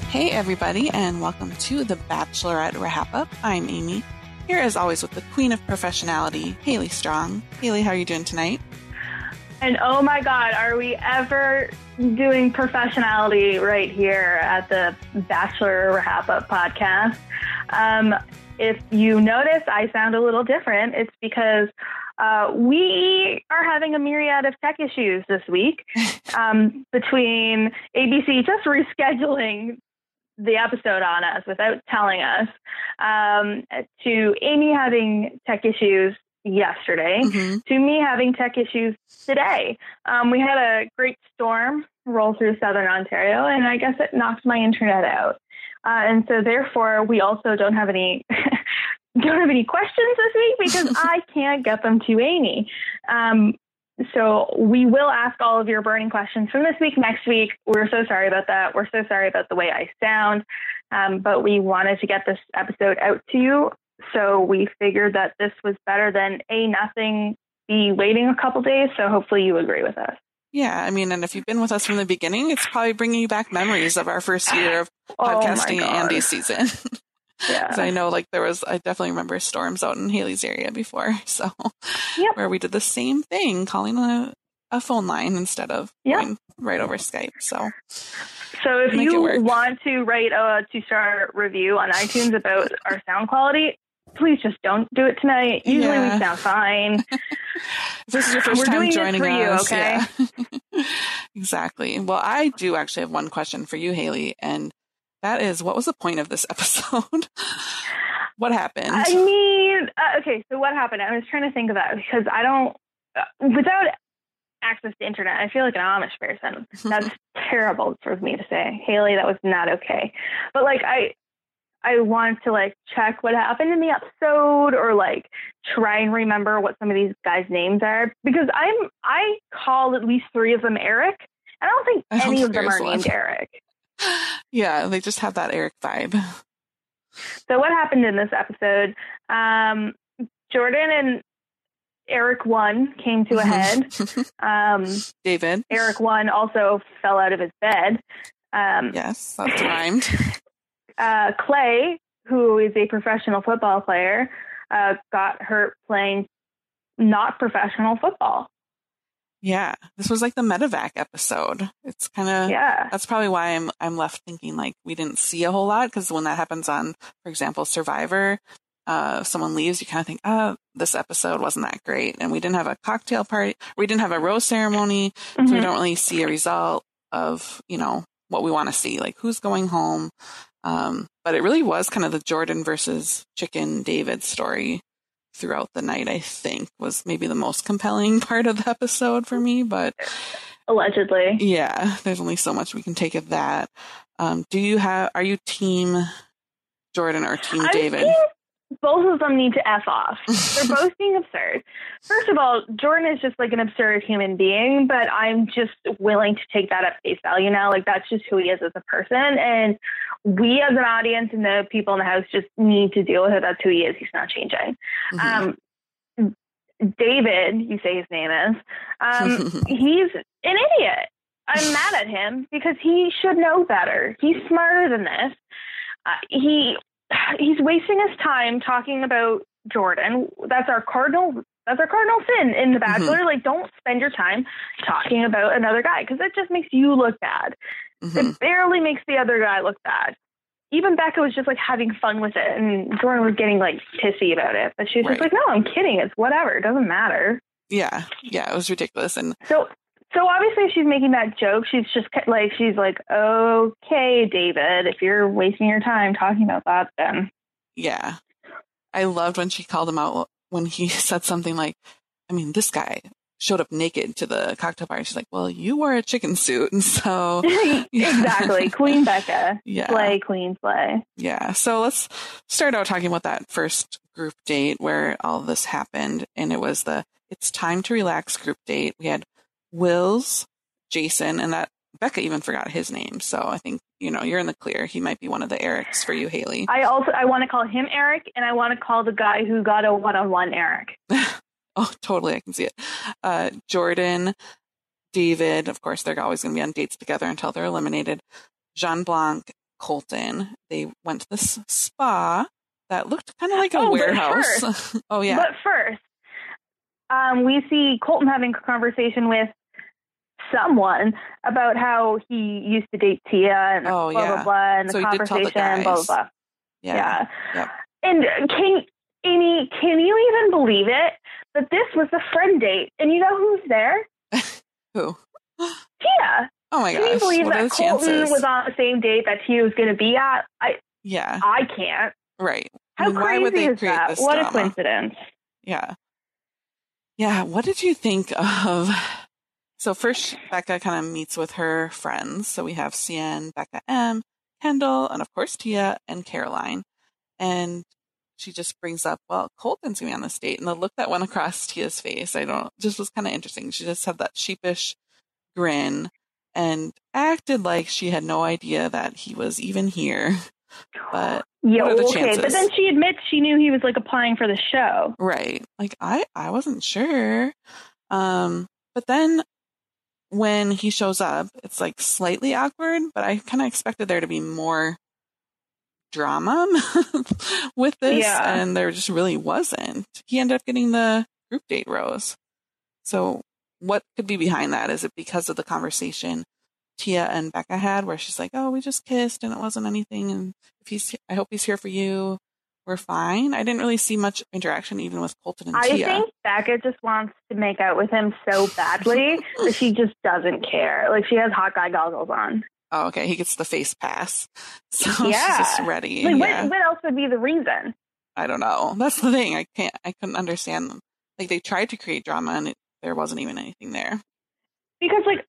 Hey everybody, and welcome to the Bachelorette Wrap-Up. I'm Amy, here as always with the Queen of Professionality, Haley Strong. Haley, how are you doing tonight? And oh my God, are we ever doing professionality right here at the Bachelor Wrap-Up podcast? If you notice I sound a little different, it's because we are having a myriad of tech issues this week between ABC just rescheduling the episode on us without telling us, to Amy having tech issues yesterday, to me having tech issues today. We had a great storm roll through Southern Ontario, and I guess it knocked my internet out. And so therefore, we also don't have any questions this week because I can't get them to Amy. So we will ask all of your burning questions from this week, next week. We're so sorry about that. We're so sorry about the way I sound. But we wanted to get this episode out to you. So we figured that this was better than nothing, B, waiting a couple days. So hopefully you agree with us. Yeah, I mean, and if you've been with us from the beginning, it's probably bringing you back memories of our first year of podcasting Andy's season. Yeah. I know, I definitely remember storms out in Haley's area before, so where we did the same thing, calling a phone line instead of going right over Skype. So if you want to write a 2-star review on iTunes about our sound quality, please just don't do it tonight. Usually we sound fine. If this is your first time joining us, okay? Yeah. Exactly. Well, I do actually have one question for you, Haley, and that is, what was the point of this episode? What happened? I mean, okay, so what happened? I was trying to think of that because I don't, without access to internet, I feel like an Amish person. That's terrible for me to say. Haley, that was not okay. But I want to check what happened in the episode or try and remember what some of these guys' names are because I called at least 3 of them Eric. I don't think any of them are named Eric. Yeah, they just have that Eric vibe. So what happened in this episode? Jordan and Eric 1 came to a head. David. Eric 1 also fell out of his bed. Yes, that's rhymed. Clay, who is a professional football player, got hurt playing not professional football. Yeah, this was the medevac episode. It's kind of, that's probably why I'm left thinking we didn't see a whole lot, because when that happens on, for example, Survivor, someone leaves, you kind of think, this episode wasn't that great. And we didn't have a cocktail party. We didn't have a rose ceremony. So we don't really see a result of, what we want to see, who's going home. But it really was kind of the Jordan versus Chicken David story throughout the night, I think, was maybe the most compelling part of the episode for me, but allegedly. Yeah, there's only so much we can take of that. Are you team Jordan or team David? Both of them need to F off. They're both being absurd. First of all, Jordan is just an absurd human being, but I'm just willing to take that at face value now. That's just who he is as a person. And we as an audience and the people in the house just need to deal with it. That's who he is. He's not changing. David, you say his name is, he's an idiot. I'm mad at him because he should know better. He's smarter than this. He's wasting his time talking about Jordan. That's our cardinal sin in The Bachelor. Don't spend your time talking about another guy because that just makes you look bad. It barely makes the other guy look bad. Even Becca was just having fun with it, and Jordan was getting pissy about it. But she was just no, I'm kidding. It's whatever. It doesn't matter. Yeah, it was ridiculous. And So obviously she's making that joke. She's just she's okay, David, if you're wasting your time talking about that, then. Yeah. I loved when she called him out when he said something this guy showed up naked to the cocktail party. She's well, you wore a chicken suit. And so. Exactly. Queen Becca. Yeah. Slay, queen, slay. Yeah. So let's start out talking about that first group date where all this happened. And it was It's Time to Relax group date. We had Wills, Jason, and that Becca even forgot his name. So I think, you're in the clear. He might be one of the Erics for you, Haley. I want to call him Eric, and I want to call the guy who got a one-on-one Eric. Oh, totally. I can see it. Jordan, David, of course, they're always going to be on dates together until they're eliminated. Jean Blanc, Colton. They went to this spa that looked kind of like a warehouse. Oh, yeah. But first, we see Colton having a conversation with someone about how he used to date Tia and blah, blah, blah, and so the conversation, blah, blah, blah. Yeah. Yep. And Amy, can you even believe it? That this was a friend date. And you know who's there? Who? Tia. Oh my gosh. Can you believe that Colton was on the same date that Tia was going to be at? I can't. Right. How crazy is that? What a coincidence. Yeah. Yeah. What did you think of... So first, Becca kind of meets with her friends. So we have CN, Becca M, Kendall, and of course Tia and Caroline. And she just brings up, well, Colton's going to be on this date. And the look that went across Tia's face, just was kind of interesting. She just had that sheepish grin and acted like she had no idea that he was even here. But what are the chances? But then she admits she knew he was like applying for the show. Right. Like I wasn't sure. But then when he shows up, it's like slightly awkward, but I kind of expected there to be more drama with this, and there just really wasn't. He ended up getting the group date rose. So what could be behind that? Is it because of the conversation Tia and Becca had where she's like, oh, we just kissed and it wasn't anything, and I hope he's here for you, we're fine? I didn't really see much interaction even with Colton and Tia. I think Becca just wants to make out with him so badly that she just doesn't care. Like, she has hot guy goggles on. Oh, okay. He gets the face pass. So she's just ready. Like, what else would be the reason? I don't know. That's the thing. I couldn't understand them. Like, they tried to create drama and there wasn't even anything there. Because, like,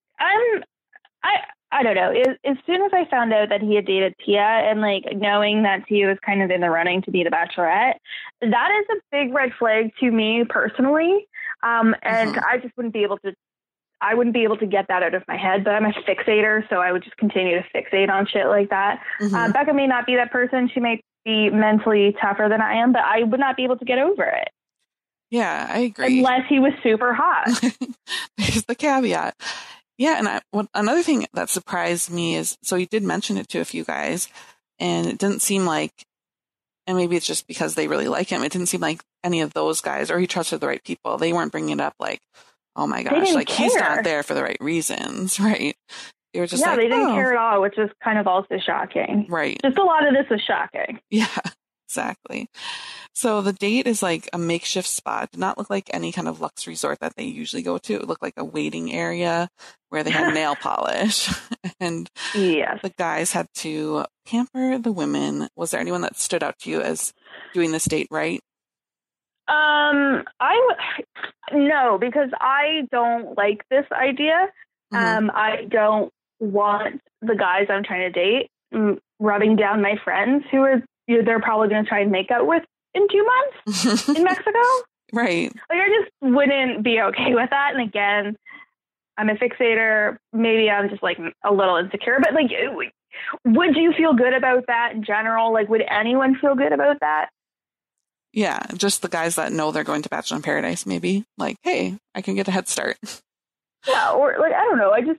I don't know. As soon as I found out that he had dated Tia, and like knowing that Tia was kind of in the running to be the Bachelorette, that is a big red flag to me personally. And I just wouldn't be able to get that out of my head. But I'm a fixator, so I would just continue to fixate on shit like that. Becca may not be that person. She may be mentally tougher than I am, but I would not be able to get over it. Yeah, I agree. Unless he was super hot. There's the caveat. Yeah, and another thing that surprised me is, so he did mention it to a few guys, and it didn't seem like, and maybe it's just because they really like him, it didn't seem like any of those guys, or he trusted the right people. They weren't bringing it up like, oh my gosh, like he's not there for the right reasons, right? They were just they didn't care at all, which was kind of also shocking. Right. Just a lot of this was shocking. Yeah, exactly. So the date is like a makeshift spot. It did not look like any kind of luxe resort that they usually go to. It looked like a waiting area where they had nail polish. And the guys had to pamper the women. Was there anyone that stood out to you as doing this date right? No, because I don't like this idea. I don't want the guys I'm trying to date rubbing down my friends who are they're probably going to try and make out with in 2 months in Mexico. Right. Like, I just wouldn't be okay with that. And again, I'm a fixator. Maybe I'm just like a little insecure, but like, would you feel good about that in general? Like, would anyone feel good about that? Yeah. Just the guys that know they're going to Bachelor in Paradise, maybe like, hey, I can get a head start. Yeah. Or like, I don't know. I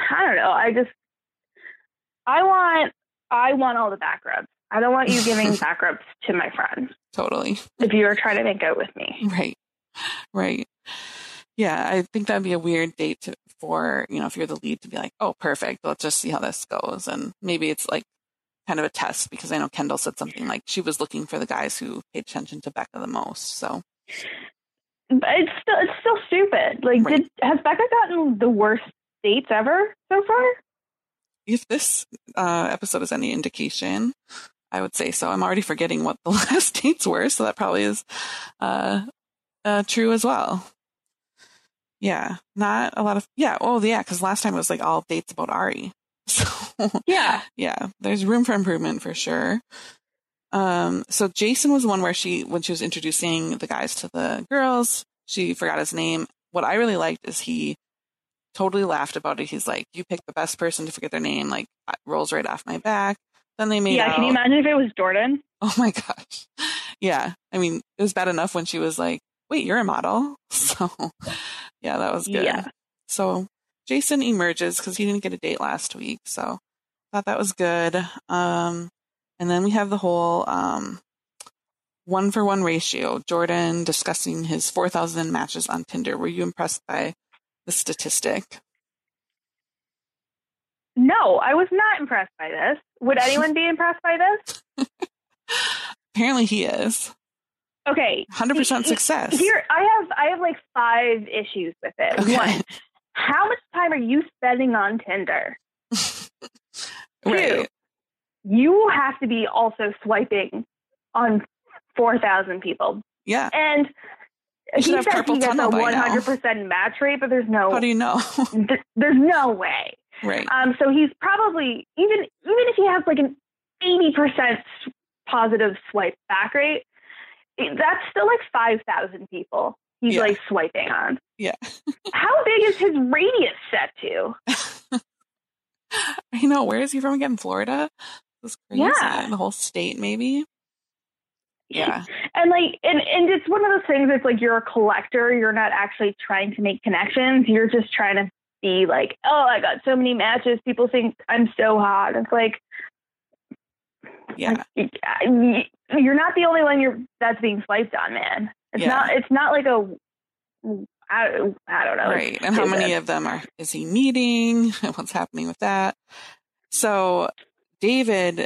want all the back rubs. I don't want you giving back rubs to my friends. Totally. If you were trying to make out with me. Right. Yeah, I think that'd be a weird date for, if you're the lead, to be like, oh, perfect, let's just see how this goes. And maybe it's like kind of a test, because I know Kendall said something like she was looking for the guys who paid attention to Becca the most. So, but it's still stupid. Like, has Becca gotten the worst dates ever so far? If this episode is any indication, I would say so. I'm already forgetting what the last dates were, so that probably is true as well. Yeah, not a lot of, because last time it was like all dates about Ari. So yeah, there's room for improvement for sure. So Jason was the one where when she was introducing the guys to the girls, she forgot his name. What I really liked is he totally laughed about it. He's like, you picked the best person to forget their name, like rolls right off my back. Then they made out. Can you imagine if it was Jordan? Oh my gosh. Yeah. I mean, it was bad enough when she was like, wait, you're a model. So yeah, that was good. Yeah. So Jason emerges because he didn't get a date last week. So thought that was good. And then we have the whole 1-for-1 ratio. Jordan discussing his 4,000 matches on Tinder. Were you impressed by the statistic? No, I was not impressed by this. Would anyone be impressed by this? Apparently he is. Okay. 100% success. Here, I have like 5 issues with it. Okay. 1, how much time are you spending on Tinder? Right. 2, you have to be also swiping on 4,000 people. Yeah. And he says he gets a 100% match rate, but there's no... How do you know? There's no way. Right. So he's probably, even if he has like an 80% positive swipe back rate, that's still like 5,000 people he's like swiping on. Yeah. How big is his radius set to? I know. Where is he from again? Florida? That's crazy. Yeah. The whole state, maybe. Yeah. And and it's one of those things that's like, you're a collector. You're not actually trying to make connections. You're just trying to be like, oh, I got so many matches. People think I'm so hot. It's like, yeah, you're not the only one that's being swiped on, man. It's not like I don't know. Right. And how many of them is he meeting? What's happening with that? So David,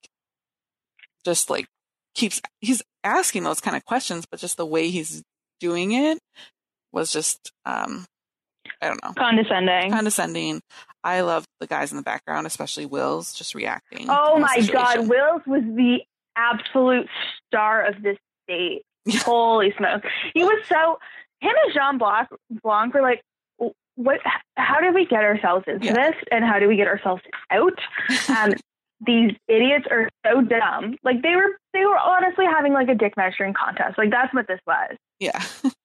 he's asking those kind of questions, but just the way he's doing it was just, I don't know. Condescending. I love the guys in the background, especially Will's, just reacting. Oh my God. Will's was the absolute star of this date. Holy smoke. He was him and Jean Blanc were like, how did we get ourselves into this? And how do we get ourselves out? These idiots are so dumb. Like they were honestly having like a dick measuring contest. Like that's what this was. Yeah.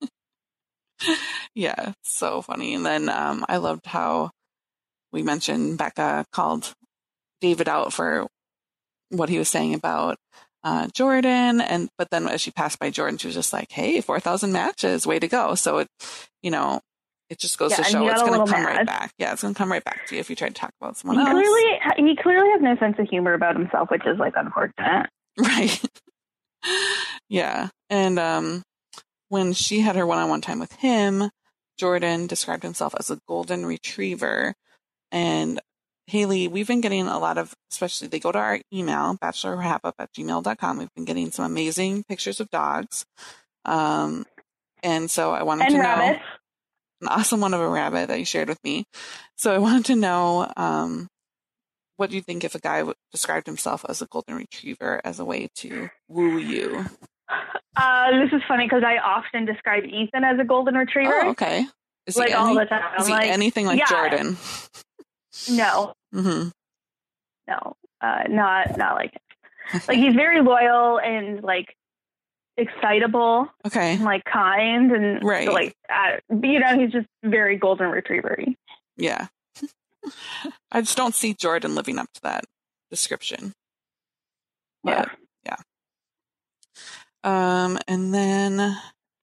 Yeah, so funny. And then I loved how we mentioned Becca called David out for what he was saying about Jordan, but then as she passed by Jordan, she was just like, "Hey, 4,000 matches, way to go!" So it just goes to show it's going to come right back. Yeah, it's going to come right back to you if you try to talk about someone else. He clearly has no sense of humor about himself, which is like unfortunate. Right. Yeah, and when she had her one-on-one time with him, Jordan described himself as a golden retriever. And Haley, we've been getting a lot of, especially they go to our email, bachelorwrapup@gmail.com. We've been getting some amazing pictures of dogs. And so I wanted to know an awesome one of a rabbit that you shared with me. So I wanted to know, what do you think if a guy described himself as a golden retriever as a way to woo you? This is funny because I often describe Ethan as a golden retriever. Oh, okay. Is he all the time. Is he anything like Jordan? No. Mm-hmm. No, not like him. Like he's very loyal and like excitable. Okay. And, like kind and right. Like he's just very golden retriever-y. Yeah. I just don't see Jordan living up to that description. But, yeah. And then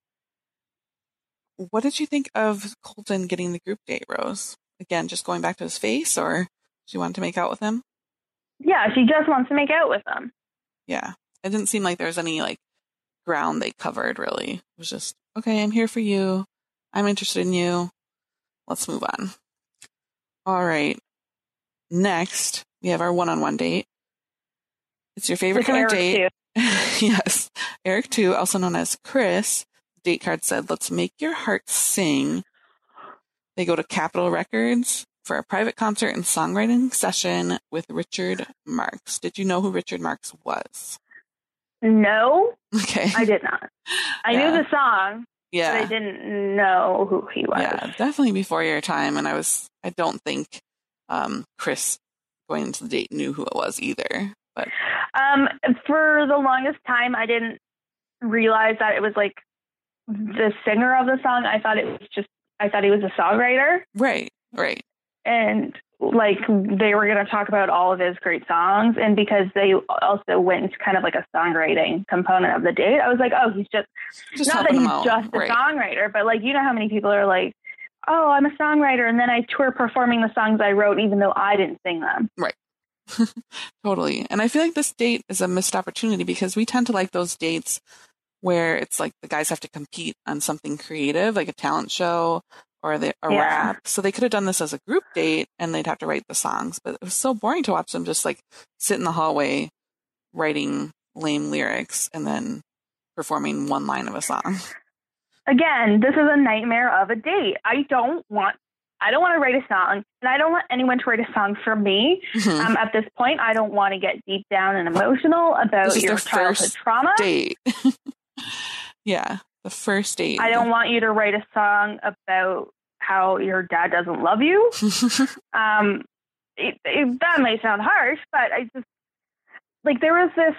what did you think of Colton getting the group date, Rose? Again, just going back to his face, or she wanted to make out with him? Yeah, she just wants to make out with him. Yeah. It didn't seem like there was any like ground they covered, really. It was just, okay, I'm here for you. I'm interested in you. Let's move on. All right. Next, we have our one-on-one date. It's your favorite kind of date. Yes. Eric 2, also known as Chris. Date card said, let's make your heart sing. They go to Capitol Records for a private concert and songwriting session with Richard Marx. Did you know who Richard Marx was? No. Okay. I did not. I knew the song. Yeah. But I didn't know who he was. Yeah, definitely before your time. And I don't think Chris going into the date knew who it was either. But for the longest time, I didn't realize that it was like the singer of the song. I thought he was a songwriter. Right. And like they were going to talk about all of his great songs. And because they also went into kind of like a songwriting component of the date, I was like, oh, he's just not that he's just a songwriter, but like, you know how many people are like, oh, I'm a songwriter. And then I tour performing the songs I wrote, even though I didn't sing them. Right. Totally. And I feel like this date is a missed opportunity because we tend to like those dates where it's like the guys have to compete on something creative, like a talent show or a rap. So they could have done this as a group date and they'd have to write the songs. But it was so boring to watch them just like sit in the hallway writing lame lyrics and then performing one line of a song. Again, this is a nightmare of a date. I don't want to write a song, and I don't want anyone to write a song for me. Mm-hmm. At this point, I don't want to get deep down and emotional about your childhood trauma. Date. Yeah, the first date. I don't want you to write a song about how your dad doesn't love you. That may sound harsh, but I just, like, there was this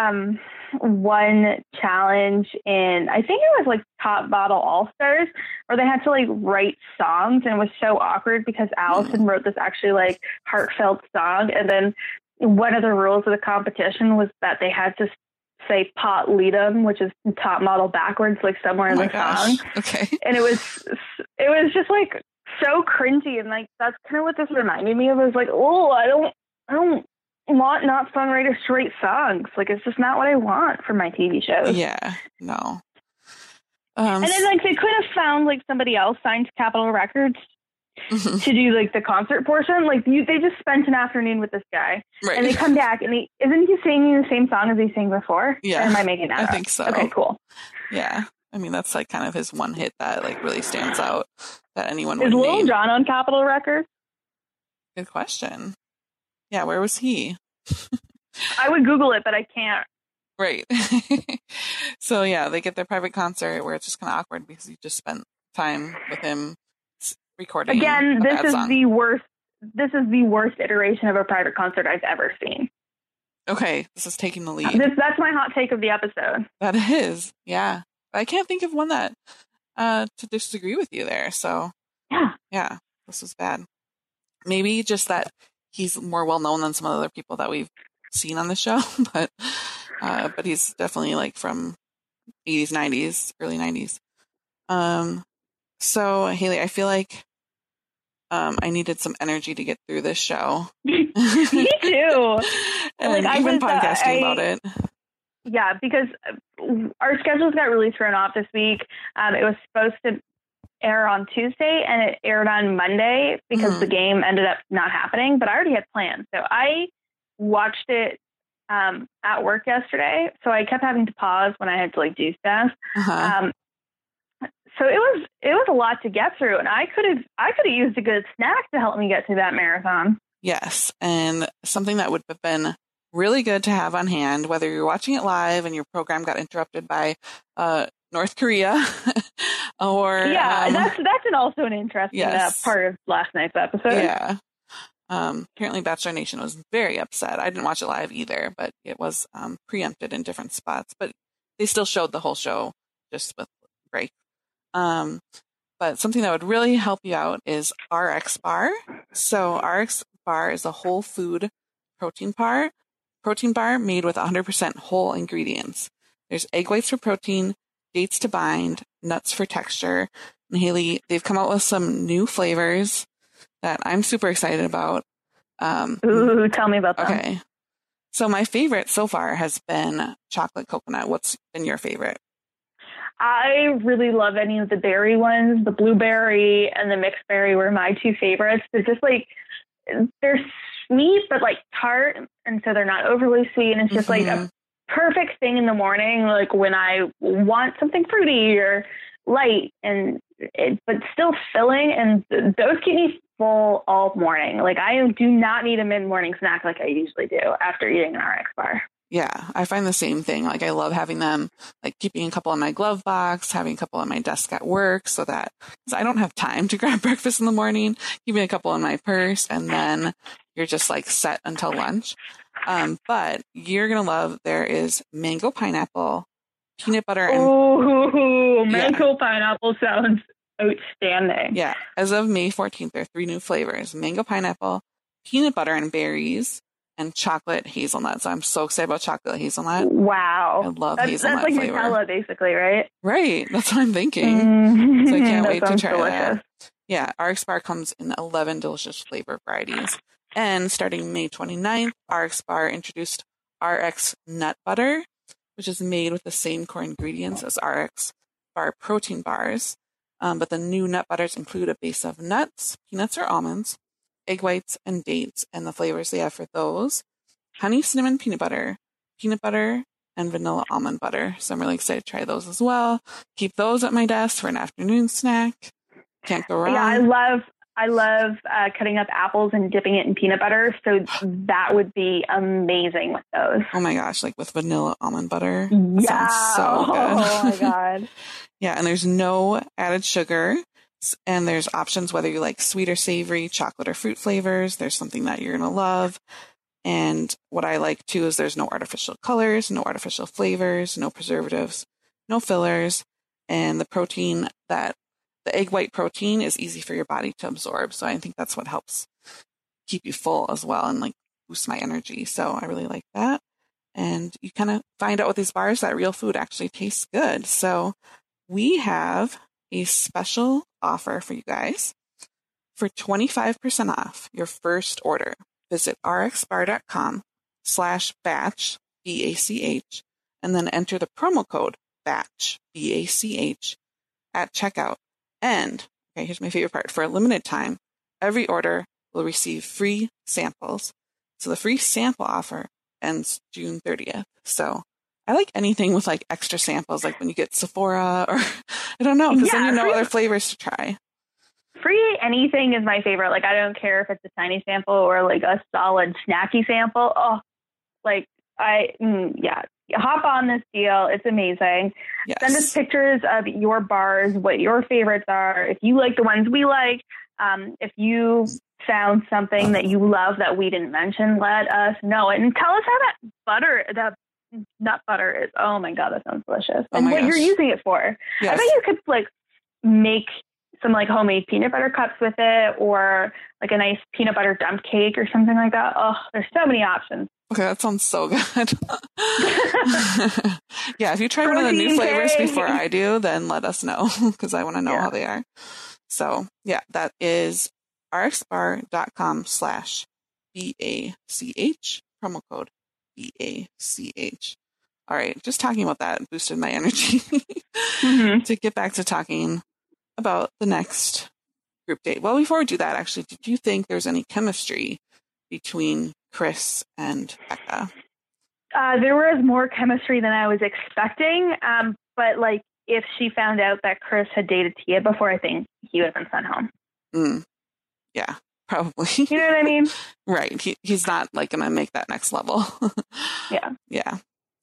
one challenge in, I think it was like Top Model All-Stars, where they had to like write songs, and it was so awkward because Allison wrote this actually like heartfelt song, and then one of the rules of the competition was that they had to say pot leadum, which is top model backwards, like somewhere in the song. Okay. And it was just like so cringy, and like that's kind of what this reminded me of. It was like, oh, I don't want not songwriters to write songs. Like, it's just not what I want for my TV shows. Yeah, no. And then like they could have found like somebody else signed to Capitol Records to do like the concert portion. Like they just spent an afternoon with this guy, right, and they come back and isn't he singing the same song as he sang before? Yeah, or am I making that up? I think so. Okay, cool. Yeah, I mean that's like kind of his one hit that like really stands out that anyone would name. Is Lil Jon on Capitol Records? Good question. Yeah, where was he? I would Google it, but I can't. Right. So yeah, they get their private concert where it's just kind of awkward because you just spent time with him recording. Again, this is the worst. This is the worst iteration of a private concert I've ever seen. Okay, this is taking the lead. That's my hot take of the episode. That is, yeah. I can't think of one that to disagree with you there. So yeah, this was bad. Maybe just that he's more well known than some other people that we've seen on the show, but he's definitely like from 80s, 90s, early 90s. So Haley, I feel like I needed some energy to get through this show. Me too. And like, even podcasting about it. Yeah, because our schedules got really thrown off this week. It was supposed to air on Tuesday and it aired on Monday because the game ended up not happening, but I already had plans. So I watched it at work yesterday. So I kept having to pause when I had to like do stuff. So it was a lot to get through, and I could have used a good snack to help me get through that marathon. Yes, and something that would have been really good to have on hand, whether you're watching it live and your program got interrupted by North Korea, or that's also an interesting part of last night's episode. Yeah. Apparently Bachelor Nation was very upset. I didn't watch it live either, but it was preempted in different spots. But they still showed the whole show just with break. But something that would really help you out is RX Bar. So RX Bar is a whole food protein bar made with 100% whole ingredients. There's egg whites for protein, dates to bind, nuts for texture. And Haley, they've come out with some new flavors that I'm super excited about. Ooh, tell me about that. Okay. So my favorite so far has been chocolate coconut. What's been your favorite? I really love any of the berry ones. The blueberry and the mixed berry were my two favorites. They're just like, they're sweet, but like tart. And so they're not overly sweet. And it's just like a perfect thing in the morning. Like when I want something fruity or light but still filling. And those keep me full all morning. Like I do not need a mid-morning snack like I usually do after eating an RX bar. Yeah, I find the same thing. Like I love having them, like keeping a couple in my glove box, having a couple on my desk at work so that because I don't have time to grab breakfast in the morning, keeping a couple in my purse, and then you're just like set until lunch. But you're going to love, there is mango pineapple, peanut butter. Mango pineapple sounds outstanding. Yeah. As of May 14th, there are 3 new flavors: mango pineapple, peanut butter and berries, and chocolate hazelnut. So I'm so excited about chocolate hazelnut. Wow. I love hazelnut flavor. That's like flavor. Nutella, basically, right? Right. That's what I'm thinking. So I can't wait to try delicious. that. Yeah. RX Bar comes in 11 delicious flavor varieties. And starting May 29th, RX Bar introduced RX Nut Butter, which is made with the same core ingredients as RX Bar protein bars. But the new nut butters include a base of nuts, peanuts or almonds, egg whites, and dates. And the flavors they have for those: honey cinnamon peanut butter, and vanilla almond butter. So I'm really excited to try those as well. Keep those at my desk for an afternoon snack. Can't go wrong. Yeah, I love cutting up apples and dipping it in peanut butter. So that would be amazing with those. Oh my gosh, like with vanilla almond butter. Yeah. Sounds so good. Oh my God. Yeah, and there's no added sugar. And there's options whether you like sweet or savory, chocolate or fruit flavors. There's something that you're going to love. And what I like too is there's no artificial colors, no artificial flavors, no preservatives, no fillers. And the egg white protein is easy for your body to absorb. So I think that's what helps keep you full as well and like boost my energy. So I really like that. And you kind of find out with these bars that real food actually tastes good. So we have a special offer for you guys. For 25% off your first order, visit rxbar.com/batch, BACH, and then enter the promo code BATCH, BACH, at checkout. And, okay, here's my favorite part. For a limited time, every order will receive free samples. So the free sample offer ends June 30th. So I like anything with like extra samples, like when you get Sephora or I don't know, because then you know other flavors to try. Free anything is my favorite. Like, I don't care if it's a tiny sample or like a solid snacky sample. Oh, like hop on this deal. It's amazing. Yes. Send us pictures of your bars, what your favorites are. If you like the ones we like, if you found something that you love that we didn't mention, let us know. And tell us how that nut butter is. Oh my God, that sounds delicious. And what you're using it for. Yes. I bet you could like make some like homemade peanut butter cups with it, or like a nice peanut butter dump cake or something like that. Oh, there's so many options. Okay, that sounds so good. Yeah, if you try one of the new flavors before I do, then let us know because I want to know how they are. So yeah, that is rxbar.com/BACH, promo code BACH. All right, just talking about that boosted my energy to get back to talking about the next group date. Well, before we do that, actually, did you think there's any chemistry between Chris and Becca? There was more chemistry than I was expecting. But like, if she found out that Chris had dated Tia before, I think he would have been sent home. Yeah, probably. You know what I mean? Right. He's not like going to make that next level. Yeah. Yeah.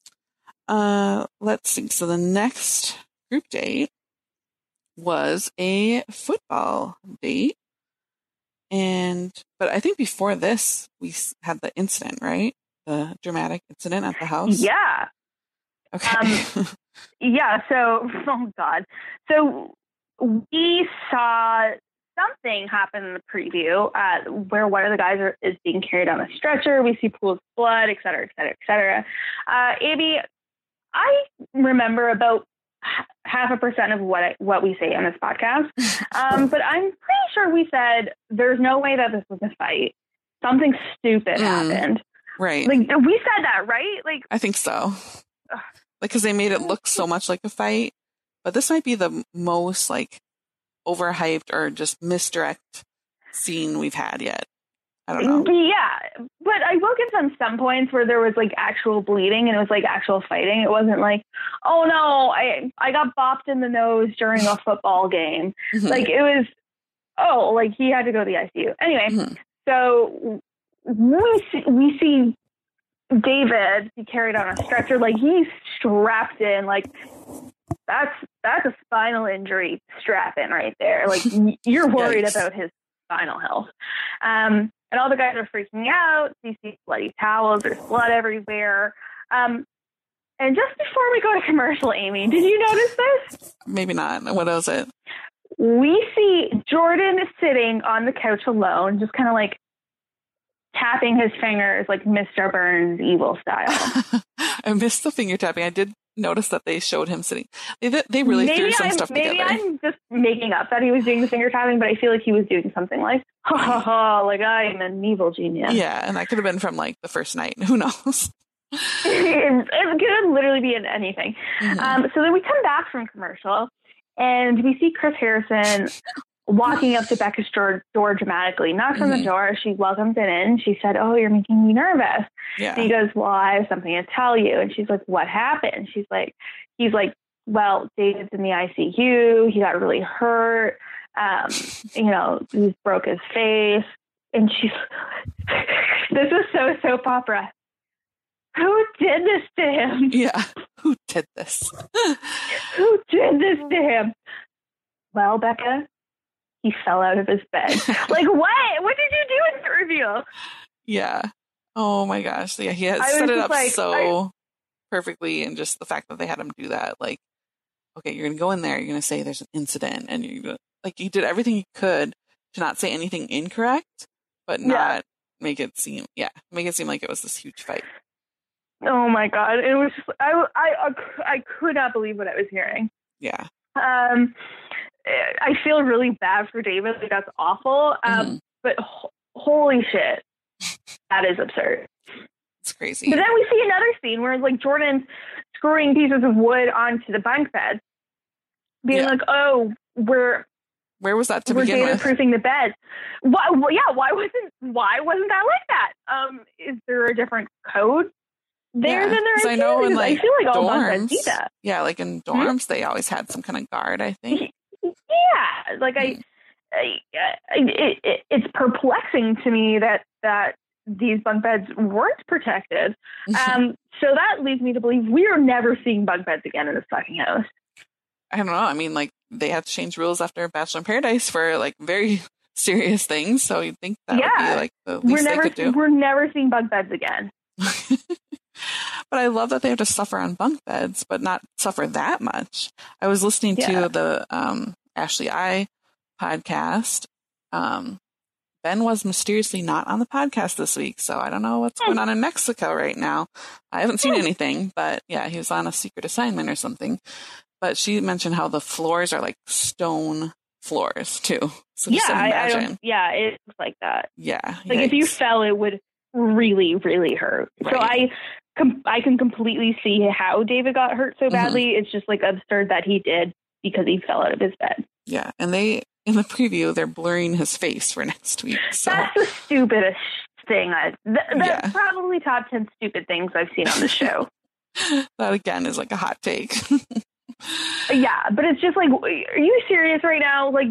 Let's see. So the next group date was a football date. But I think before this, we had the incident, right? The dramatic incident at the house. Yeah. Okay. Yeah. So, oh God. So we saw something happen in the preview where one of the guys is being carried on a stretcher. We see pools of blood, et cetera, et cetera, et cetera. Amy, I remember about 0.5% of what we say on this podcast. But I'm pretty sure we said there's no way that this was a fight. Something stupid happened. Right. Like, we said that, right? Like, I think so. Like, because they made it look so much like a fight. But this might be the most like overhyped or just misdirect scene we've had yet. I don't know. Yeah, but I will give them some points where there was like actual bleeding and it was like actual fighting. It wasn't like, oh no, I got bopped in the nose during a football game. Like, it was, like he had to go to the ICU. Anyway, so we see David be carried on a stretcher. Like, he's strapped in. Like, that's a spinal injury strap in right there. Like, you're worried about his spinal health. And all the guys are freaking out. You see bloody towels. There's blood everywhere. And just before we go to commercial, Amy, did you notice this? Maybe not. What is it? We see Jordan sitting on the couch alone, just kind of like tapping his fingers like Mr. Burns evil style. I missed the finger tapping. I did notice that they showed him sitting. They really threw some stuff together. Maybe I'm just making up that he was doing the finger tapping, but I feel like he was doing something like, ha ha ha, like I'm an evil genius. Yeah, and that could have been from like the first night. Who knows? It could literally be in anything. Mm-hmm. So then we come back from commercial and we see Chris Harrison walking up to Becca's door dramatically, knocks on the door. She welcomes it in. She said, "Oh, you're making me nervous." Yeah. And he goes, "Well, I have something to tell you." And she's like, "What happened?" He's like, "Well, David's in the ICU. He got really hurt. He broke his face." And she's, this was so soap opera. Who did this to him? Yeah. Who did this? Who did this to him? Well, Becca, he fell out of his bed. Like, what? What did you do in the reveal? Yeah. Oh my gosh. Yeah, he has set it up perfectly, and just the fact that they had him do that, like, okay, you're gonna go in there, you're gonna say there's an incident, and you did everything you could to not say anything incorrect, but not make it seem like it was this huge fight. Oh my God. It was just, I could not believe what I was hearing. Yeah. I feel really bad for David. Like, that's awful. But holy shit, that is absurd. It's crazy. But then we see another scene where like Jordan's screwing pieces of wood onto the bunk bed, being like, "Oh, where was that to begin with? We're proofing the bed." Why wasn't that like that? Is there a different code there than there is? I know in like, I feel like all dorms, bunk beds do that. Yeah, like in dorms, they always had some kind of guard, I think. Yeah, like it's perplexing to me that these bunk beds weren't protected. So that leads me to believe we are never seeing bunk beds again in this fucking house. I don't know. I mean, like, they have to change rules after Bachelor in Paradise for like very serious things. So you'd think that would be like the least they could do. We're never seeing bunk beds again. But I love that they have to suffer on bunk beds, but not suffer that much. I was listening to the Ashley I podcast. Ben was mysteriously not on the podcast this week, so I don't know what's going on in Mexico right now. I haven't seen anything, but yeah, he was on a secret assignment or something. But she mentioned how the floors are like stone floors too. So imagine. It looks like that. Yeah. Like if you fell, it would really, really hurt. Right. So I can completely see how David got hurt so badly. It's just like absurd that he did because he fell out of his bed. Yeah. And in the preview, they're blurring his face for next week. So that's the stupidest thing. That's probably top 10 stupid things I've seen on the show. That again is like a hot take. Yeah, but it's just like, are you serious right now? Like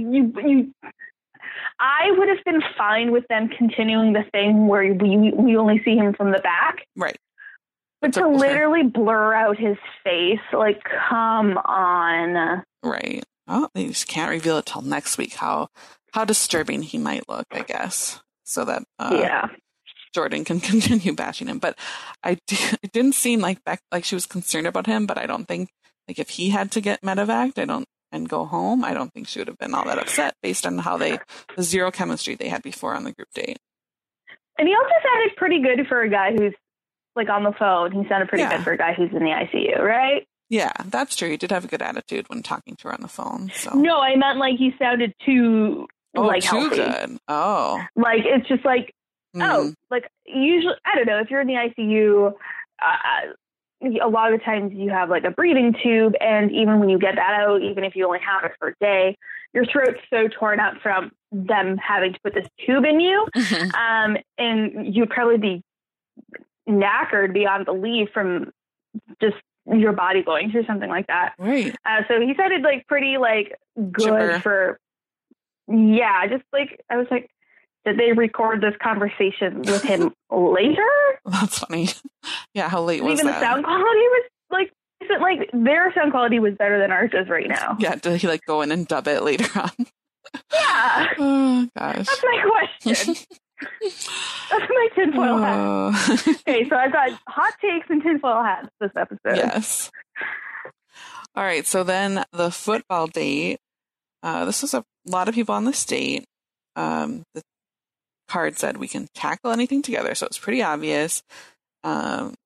I would have been fine with them continuing the thing where we only see him from the back. Right. But to literally blur out his face, like, come on. Right. Oh, they just can't reveal it till next week how disturbing he might look, I guess, so that Jordan can continue bashing him. But it didn't seem like she was concerned about him, but I don't think, like, if he had to get medevaced and go home, I don't think she would have been all that upset based on how the zero chemistry they had before on the group date. And he also sounded pretty good for a guy who's like on the phone. He sounded pretty good for a guy who's in the ICU, right? Yeah, that's true. He did have a good attitude when talking to her on the phone. So no, I meant like he sounded too too healthy. Good. Oh, like it's just like like usually I don't know if you're in the ICU. A lot of the times you have like a breathing tube, and even when you get that out, even if you only have it for a day, your throat's so torn up from them having to put this tube in you, and you'd probably be knackered beyond belief from just your body going through something like that. Right. So he sounded like pretty like good Chipper. For just like I was like, did they record this conversation with him later? That's funny. Yeah, how late was even that? The sound quality was like, is it like their sound quality was better than ours is right now? Yeah, did he like go in and dub it later on? Yeah. Oh gosh. That's my question. That's my tinfoil hat. Okay, so I've got hot takes and tinfoil hats this episode. Yes. All right, so then the football date. This was a lot of people on this date. The card said we can tackle anything together, so it's pretty obvious.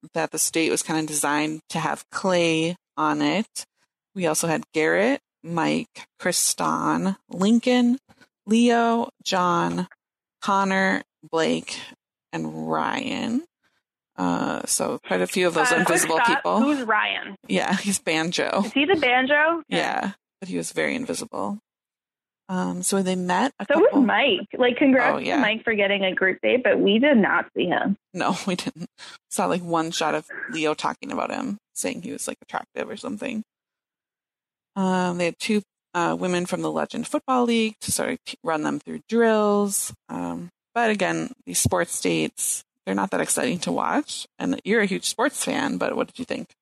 that the state was kind of designed to have Clay on it. We also had Garrett, Mike, Kriston, Lincoln, Leo, John, Connor, Blake, and Ryan. So quite a few of those invisible people. Who's Ryan? Yeah, he's Banjo. Is he the Banjo? Yeah, but he was very invisible. So they met a couple. So was Mike. Like, congrats to Mike for getting a group date, but we did not see him. No, we didn't. Saw like one shot of Leo talking about him, saying he was like attractive or something. They had 2 women from the Legend Football League to sort of run them through drills. But again, these sports dates, they're not that exciting to watch. And you're a huge sports fan, but what did you think?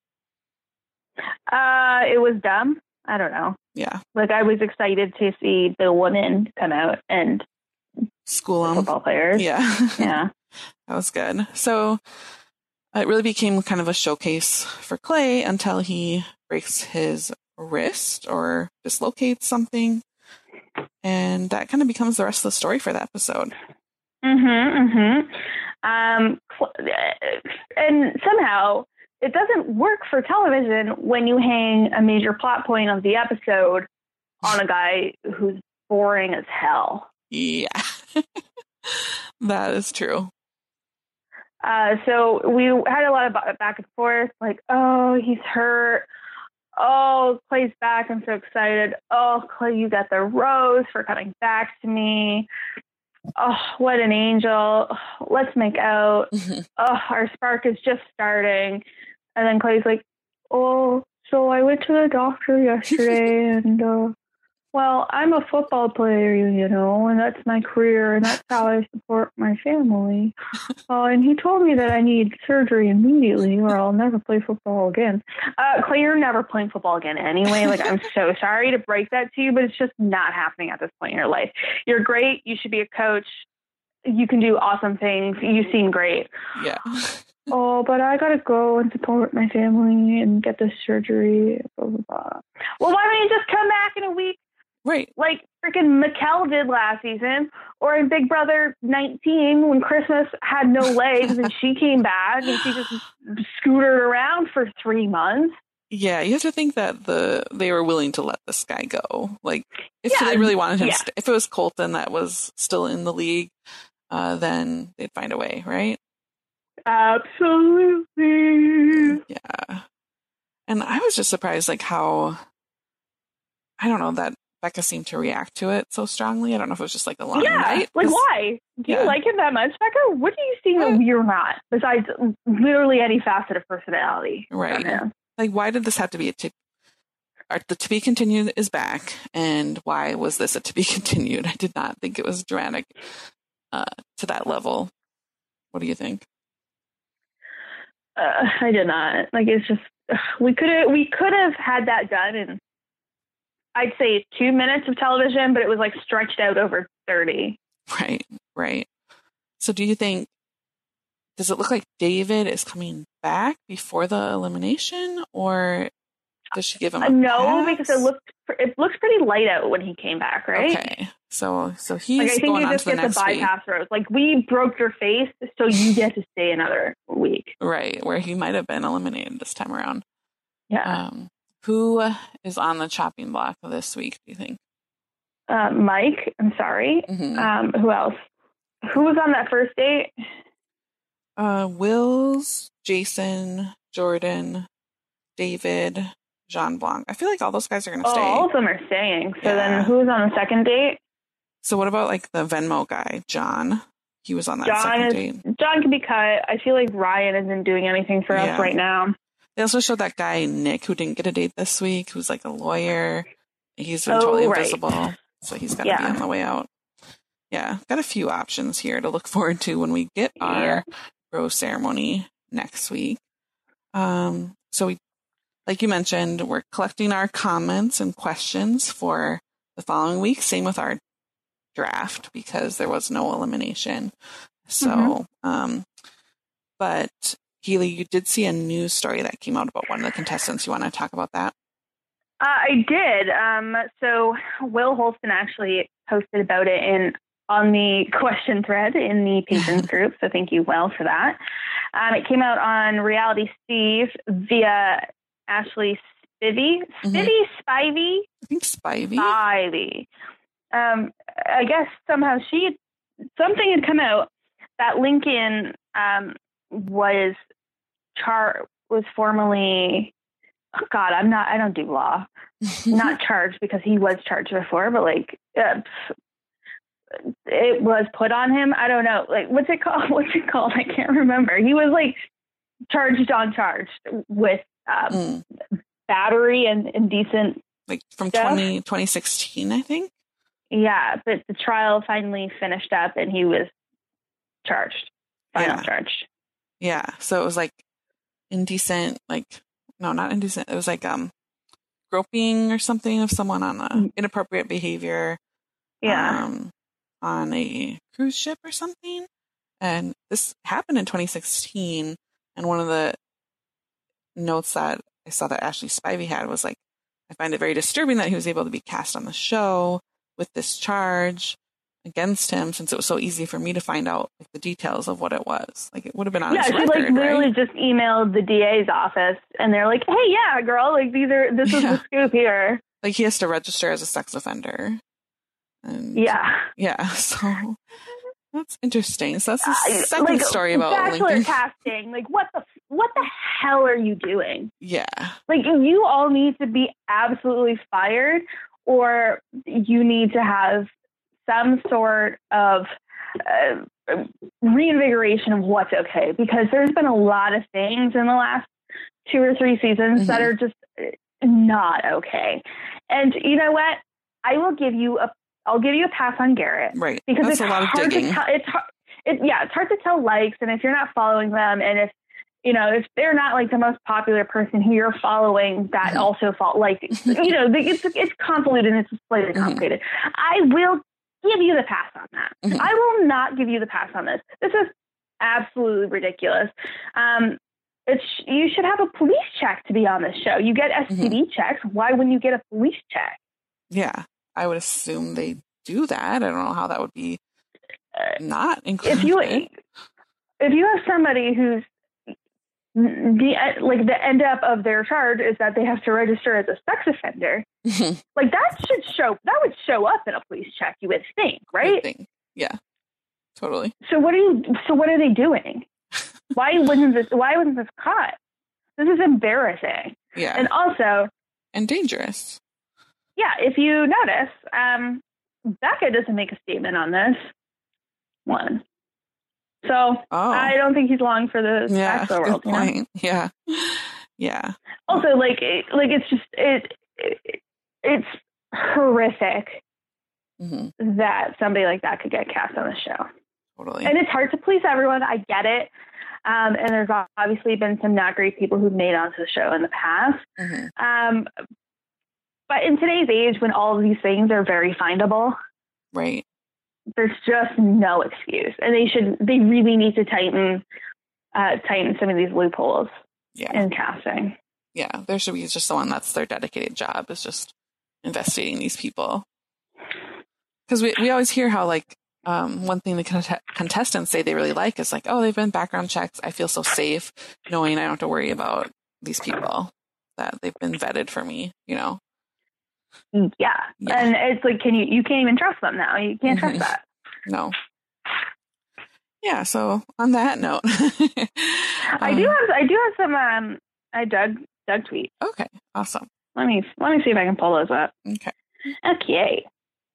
It was dumb. I don't know. Yeah. Like, I was excited to see the women come out and school them. Football players. Yeah. Yeah. That was good. So it really became kind of a showcase for Clay until he breaks his wrist or dislocates something. And that kind of becomes the rest of the story for that episode. And somehow it doesn't work for television when you hang a major plot point of the episode on a guy who's boring as hell. Yeah, that is true. So we had a lot of back and forth, like, oh, he's hurt. Oh, Clay's back. I'm so excited. Oh, Clay, you got the rose for coming back to me. Oh, what an angel. Let's make out. Oh, our spark is just starting. And then Clay's like, oh, so I went to the doctor yesterday and, well, I'm a football player, you know, and that's my career and that's how I support my family. And he told me that I need surgery immediately or I'll never play football again. Clay, you're never playing football again anyway. Like, I'm so sorry to break that to you, but it's just not happening at this point in your life. You're great. You should be a coach. You can do awesome things. You seem great. Yeah. Oh, but I gotta go and support my family and get this surgery. Blah, blah, blah. Well, why don't you just come back in a week? Right. Like freaking Mikkel did last season, or in Big Brother 19 when Christmas had no legs and she came back and she just scooted around for 3 months. Yeah, you have to think that they were willing to let this guy go. Like, if they really wanted him, if it was Colton that was still in the league, then they'd find a way, right? Absolutely. Yeah. And I was just surprised, like, how, I don't know, that Becca seemed to react to it so strongly. I don't know if it was just like a long night. Like, why? Do you like him that much, Becca? What do you see that you're not, besides literally any facet of personality? Right. Like, why did this have to be the to be continued is back, and why was this a to be continued? I did not think it was dramatic to that level. What do you think? I did not. Like, it's just we could have had that done in, I'd say, 2 minutes of television, but it was like stretched out over 30. Right. So do you think, does it look like David is coming back before the elimination, or does she give him a no, pass? Because it looks pretty light out when he came back, right? Okay. So he's like, I think going you on just to the get next the bypass week. road. Like, we broke your face, so you get to stay another week. Right, where he might have been eliminated this time around. Yeah. Who is on the chopping block this week, do you think? Mike, I'm sorry. Mm-hmm. Who else? Who was on that first date? Wills, Jason, Jordan, David, Jean Blanc. I feel like all those guys are going to stay. All of them are staying. So then who was on the second date? So what about like the Venmo guy, John? He was on that second date. John can be cut. I feel like Ryan isn't doing anything for us right now. They also showed that guy, Nick, who didn't get a date this week, who's like a lawyer. He's been totally invisible. So he's got to be on the way out. Yeah, got a few options here to look forward to when we get our rose ceremony next week. So we, like you mentioned, we're collecting our comments and questions for the following week. Same with our draft, because there was no elimination. So, but Keely, you did see a news story that came out about one of the contestants. You want to talk about that? I did. So Will Holston actually posted about it in on the question thread in the patrons group. So thank you, Will, for that. It came out on Reality Steve via Ashley Spivey. Spivey? I think Spivey. Spivey. I guess somehow something had come out that Lincoln was formerly, oh God, I don't do law. Not charged because he was charged before, but like it was put on him. I don't know. Like, what's it called? I can't remember. He was like charged with battery and indecent, like from stuff. 2016, I think. Yeah, but the trial finally finished up and he was charged. Charged. Yeah. So it was like indecent, like, no, not indecent. It was like groping or something of someone on inappropriate behavior. Yeah. On a cruise ship or something. And this happened in 2016. And one of the notes that I saw that Ashley Spivey had was like, I find it very disturbing that he was able to be cast on the show with this charge against him, since it was so easy for me to find out like the details of what it was. Like, it would have been on his record, like literally right? just emailed the DA's office and they're like, hey, yeah, girl, like this is the scoop here. Like, he has to register as a sex offender. And yeah, so that's interesting. So that's the second story about Bachelor Lincoln casting. Like, what the hell are you doing? Yeah. Like, you all need to be absolutely fired, or you need to have some sort of reinvigoration of what's okay, because there's been a lot of things in the last 2 or 3 seasons that are just not okay. And you know what? I'll give you a pass on Garrett. Right. Because that's it's a lot of hard digging. to tell. It's hard to tell likes, and if you're not following them, and if they're not like the most popular person who you're following, that also it's convoluted and it's slightly complicated. I will give you the pass on that. I will not give you the pass on this. This is absolutely ridiculous. You should have a police check to be on this show. You get STD checks. Why wouldn't you get a police check? Yeah, I would assume they do that. I don't know how that would be not included. If you have somebody who's the end up of their charge is that they have to register as a sex offender, like that would show up in a police check, you would think, right? Yeah, totally. So what are they doing? Why wasn't this caught? This is embarrassing. Yeah. And also, and dangerous. Yeah, if you notice, Becca doesn't make a statement on this one. So I don't think he's long for the Bachelor world. Good point. Yeah. Yeah. Also, it's horrific that somebody like that could get cast on the show. Totally. And it's hard to please everyone. I get it. And there's obviously been some not great people who've made it onto the show in the past. But in today's age, when all of these things are very findable, right, there's just no excuse, and they really need to tighten some of these loopholes in casting. Yeah, there should be just someone that's their dedicated job is just investigating these people. Because we always hear how one thing the contestants say they really like is like, oh, they've been background checks. I feel so safe knowing I don't have to worry about these people, that they've been vetted for me, Yeah. And it's like, you can't even trust them now. You can't trust that. No. Yeah. So on that note, I do have some, Doug tweets. Okay. Awesome. Let me see if I can pull those up. Okay.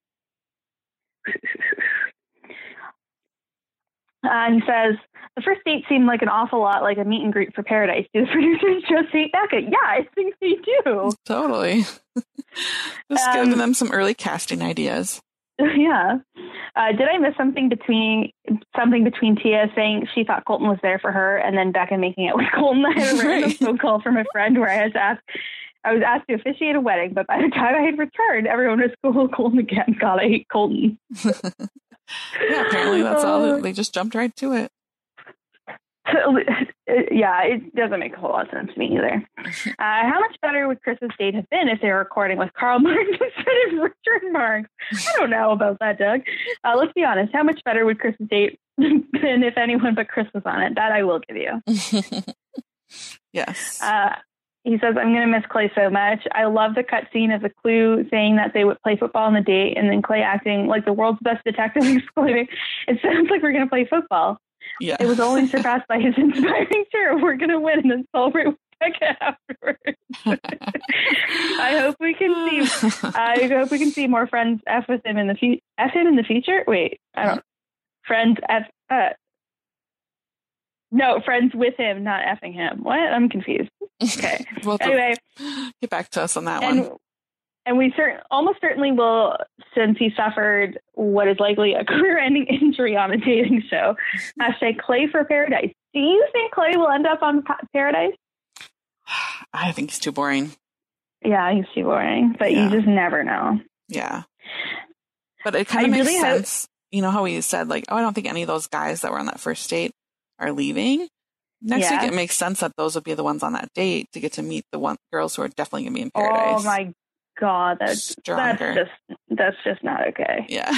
He says, the first date seemed like an awful lot like a meet and greet for Paradise. Do the producers just hate Becca? Yeah, I think they do. Totally. Just giving them some early casting ideas. Yeah. Did I miss something between Tia saying she thought Colton was there for her and then Becca making it with Colton? I had a random phone call from a friend where I was asked to officiate a wedding, but by the time I had returned, everyone was cool with Colton again. God, I hate Colton. Yeah, apparently that's all. They just jumped right to it. Yeah, it doesn't make a whole lot of sense to me either. How much better would Chris's date have been if they were recording with Karl Marx instead of Richard Marx? I don't know about that, Doug. Let's be honest. How much better would Chris's date been if anyone but Chris was on it? That I will give you. Yes. He says, I'm going to miss Clay so much. I love the cutscene of the Clue saying that they would play football on the date, and then Clay acting like the world's best detective, exclaiming, it sounds like we're going to play football. Yeah. It was only surpassed by his inspiring cheer, we're going to win, and then celebrate with Becca afterwards. I hope we can see more friends F with him in the future. F him in the future? Wait, I don't. Friends F. No, friends with him, not effing him. What? I'm confused. Okay. Well, anyway, get back to us on that one. And we almost certainly will, since he suffered what is likely a career-ending injury on a dating show. Hashtag Clay for Paradise. Do you think Clay will end up on Paradise? I think he's too boring. Yeah, he's too boring, but you just never know. Yeah. But it kind of makes sense. You know how he said, like, I don't think any of those guys that were on that first date are leaving. Next week, it makes sense that those would be the ones on that date to get to meet the girls who are definitely going to be in Paradise. Oh my God, that's just not okay. Yeah.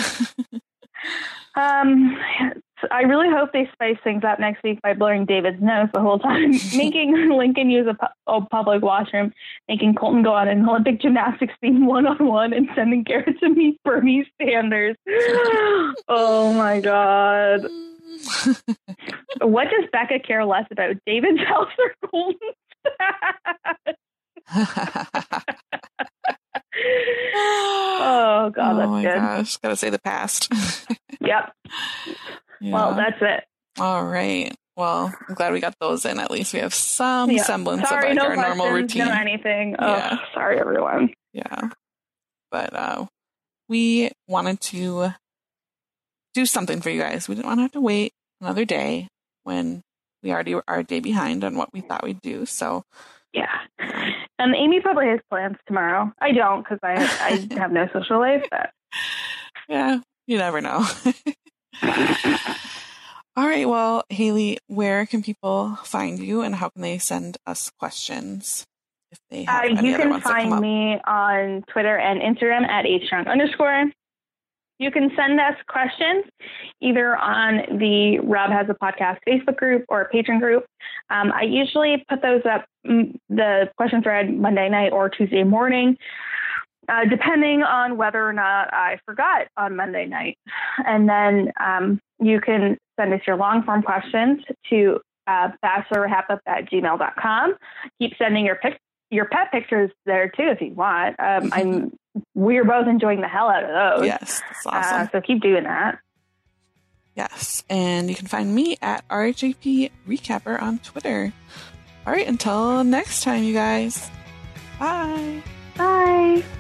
I really hope they spice things up next week by blurring David's nose the whole time, making Lincoln use a public washroom, making Colton go on an Olympic gymnastics theme one-on-one, and sending Garrett to meet Bernie Sanders. Oh my God. What does Becca care less about, David's house or Colton's? Oh God, that's my good. Gosh, gotta say the past. Yep. Yeah. Well, that's it. All right. Well, I'm glad we got those in. At least we have some semblance of like our normal routine. No anything. Oh, sorry, everyone. Yeah. But we wanted to do something for you guys. We didn't want to have to wait another day when we already are a day behind on what we thought we'd do. So yeah. Amy probably has plans tomorrow. I don't, because I have no social life. But yeah, you never know. All right. Well, Haley, where can people find you, and how can they send us questions if they have any other ones that come up? You can find me on Twitter and Instagram at @HDrunk_. You can send us questions either on the Rob Has a Podcast Facebook group or Patreon group. I usually put those up, the question thread, Monday night or Tuesday morning, depending on whether or not I forgot on Monday night. And then you can send us your long form questions to bachelorrehappup@gmail.com. Keep sending your pet pictures there too if you want. We're both enjoying the hell out of those. Yes, that's awesome. So keep doing that. Yes, and you can find me at RHAP Recapper on Twitter. All right, until next time, you guys. Bye. Bye.